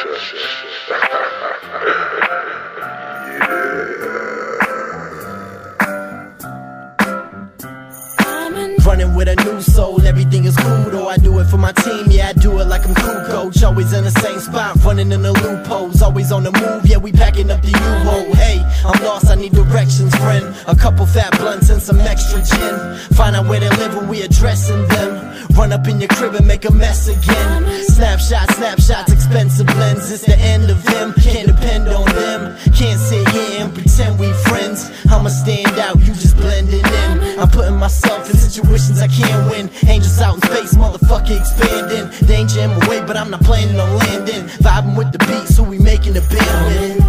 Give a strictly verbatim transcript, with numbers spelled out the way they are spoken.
Running with a new soul, everything is cool though. I do it for my team, yeah, I do it like I'm cool coach. Always in the same spot, running in the loopholes. Always on the move, yeah, we packing up the U-Haul. Hey, I'm lost, I need directions, friend. A couple fat blunts and some extra gin. Find out where they live and we addressing them. Run up in your crib and make a mess again. Snapshots, snapshots, expensive blends. It's the end of him, can't depend on them. Can't sit here and pretend we friends. I'ma stand out, you just blending in. I'm putting myself in situations I can't win. Angels out in space, motherfucker expanding. Danger in my way, but I'm not planning on landing. Vibing with the beat, so we making a band.